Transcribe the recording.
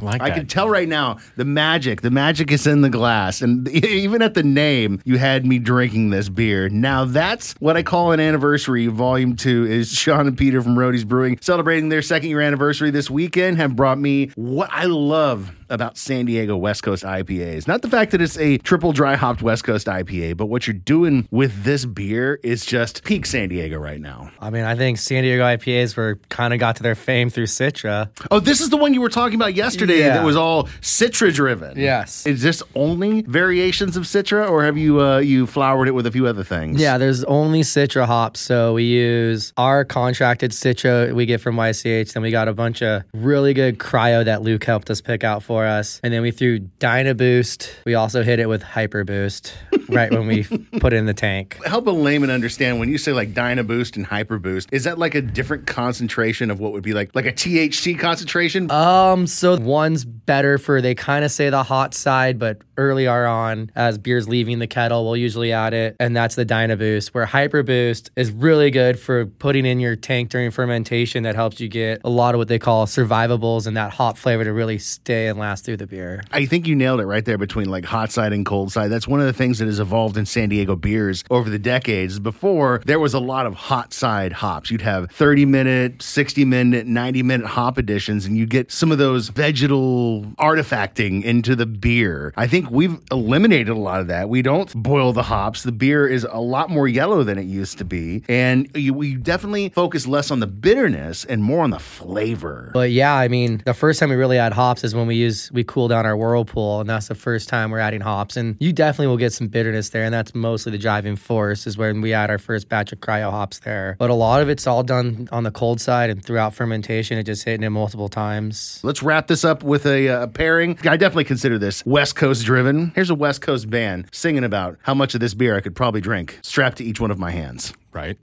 like I that. can tell right now the magic is in the glass. And even at the name, you had me drinking this beer. Now that's what I call an anniversary. Volume 2 is Sean and Peter from Roadie's Brewing celebrating their second year anniversary this weekend, have brought me what I love about San Diego West Coast IPAs. Not the fact that it's a triple dry hopped West Coast IPA, but what you're doing with this beer is just peak San Diego right now. I mean, I think San Diego IPAs kind of got to their fame through Citra. Oh, this is the one you were talking about yesterday that was all Citra driven. Yes. Is this only variations of Citra, or have you flowered it with a few other things? Yeah, there's only Citra hops. So we use our contracted Citra we get from YCH. Then we got a bunch of really good cryo that Luke helped us pick out for us. And then we threw Dynaboost. We also hit it with Hyper Boost right when we put it in the tank. Help a layman understand when you say like Dynaboost and Hyper Boost, is that like a different concentration of what would be like a THC concentration? So one's better for, they kind of say the hot side, but earlier on as beer's leaving the kettle, we'll usually add it. And that's the Dynaboost, where Hyper Boost is really good for putting in your tank during fermentation. That helps you get a lot of what they call survivables and that hop flavor to really stay and last through the beer. I think you nailed it right there between like hot side and cold side. That's one of the things that has evolved in San Diego beers over the decades. Before, there was a lot of hot side hops. You'd have 30-minute, 60-minute, 90-minute hop additions, and you get some of those vegetal artifacting into the beer. I think we've eliminated a lot of that. We don't boil the hops. The beer is a lot more yellow than it used to be, and we definitely focus less on the bitterness and more on the flavor. But yeah, I mean, the first time we really add hops is when we cool down our Whirlpool, and that's the first time we're adding hops. And you definitely will get some bitterness there, and that's mostly the driving force is when we add our first batch of cryo hops there. But a lot of it's all done on the cold side, and throughout fermentation, it just hitting it multiple times. Let's wrap this up with a pairing. I definitely consider this West Coast driven. Here's a West Coast band singing about how much of this beer I could probably drink strapped to each one of my hands. Right.